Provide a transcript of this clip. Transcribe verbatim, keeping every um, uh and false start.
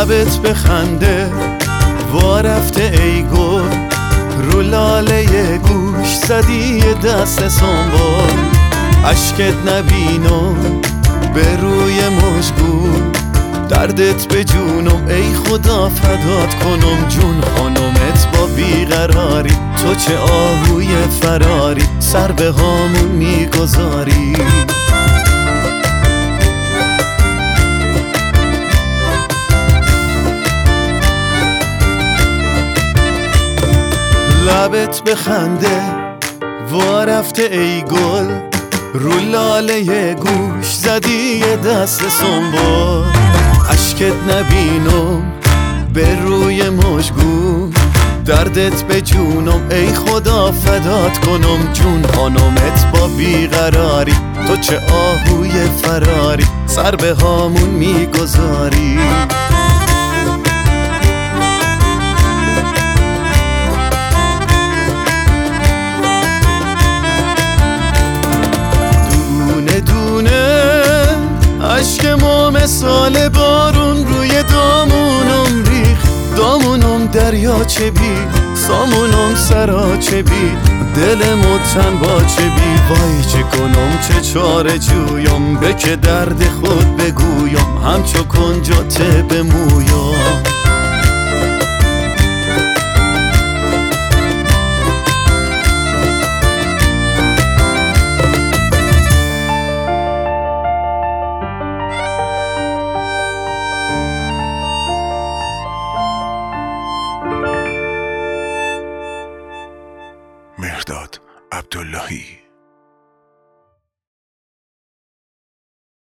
لبت بخنده وا رفته ای گل، رو لاله گوش زدی یه دست سنبال. عشقت نبینم به روی مشگون، دردت به جونم ای خدا فدات کنم. جون خانمت با بیقراری، تو چه آهوی فراری سر به هامون میگذاری. لبت بخنده وا رفته ای گل، رو لاله گوش زدی یه دست سنبال. عشقت نبینم به روی مشگون، دردت به جونم ای خدا فدات کنم. جون خانمت با بیقراری، تو چه آهوی فراری سر به هامون میگذاری. عشق ما مثال بارون روی دامونم ریخت، دامونم دریا چه بی، سامونم سرا چه بی، دلمو تن با چه بی. وای چه کنم چه چاره جویم، به که درد خود بگویم همچو کنجات به مویم. مهرداد عبداللهی